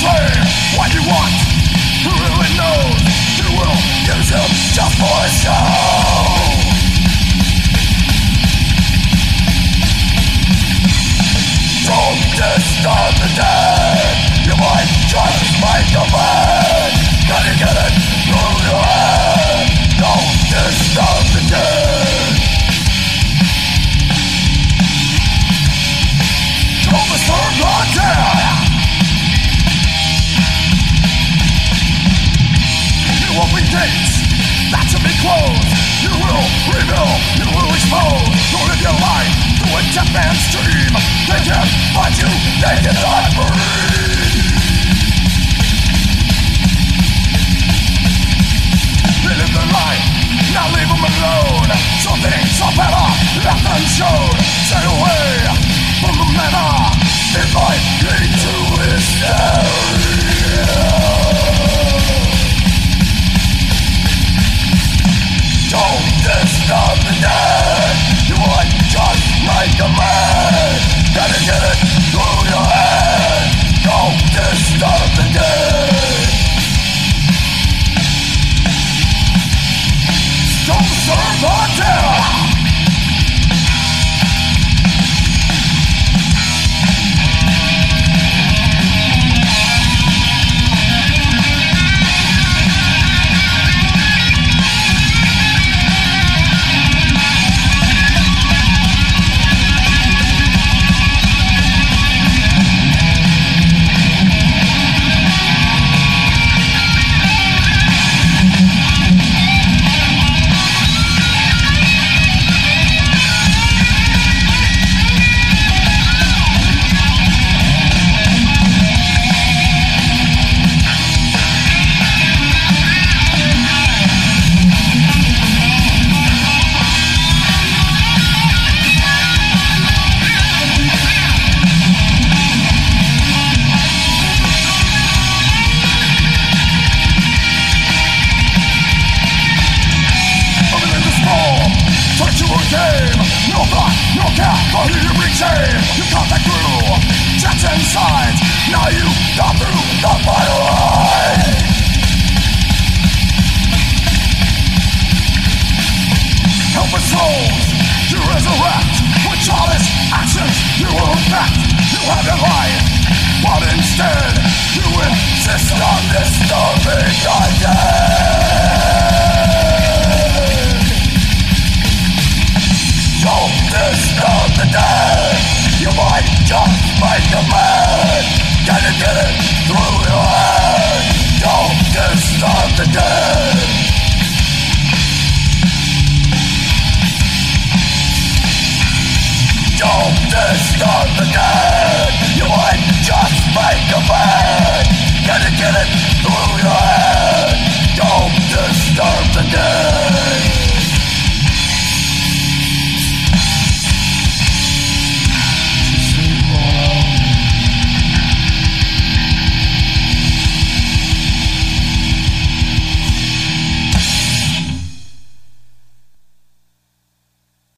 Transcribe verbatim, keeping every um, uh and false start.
slave, what you want, who really knows, you will use him just for a show. Don't disturb the dead, you might just make a bed. Can you get it through your head? Don't disturb the dead. Don't disturb the dead. You will be gates that should be closed. You will rebuild, you will expose. You'll live your life through a death man's dream. They can't find you, they cannot breathe. They live their life, now leave them alone. Some things are better left unshowed. Stay away from the manner, it might lead to hysteria. Don't disturb the dead, you might just make a man. Can you get it through your head? Don't disturb the dead. Don't disturb the dead. You got that glue, that's inside. Now you got through the final line. Helpless souls, you resurrect. With childish actions, you will infect. You have your life, but instead you insist on disturbing the dead. Don't disturb the dead, you might just make a man. Can you get it through your head? Don't disturb the dead. Don't disturb the dead, you might just make a man. Can you get it through your head? Don't disturb the dead.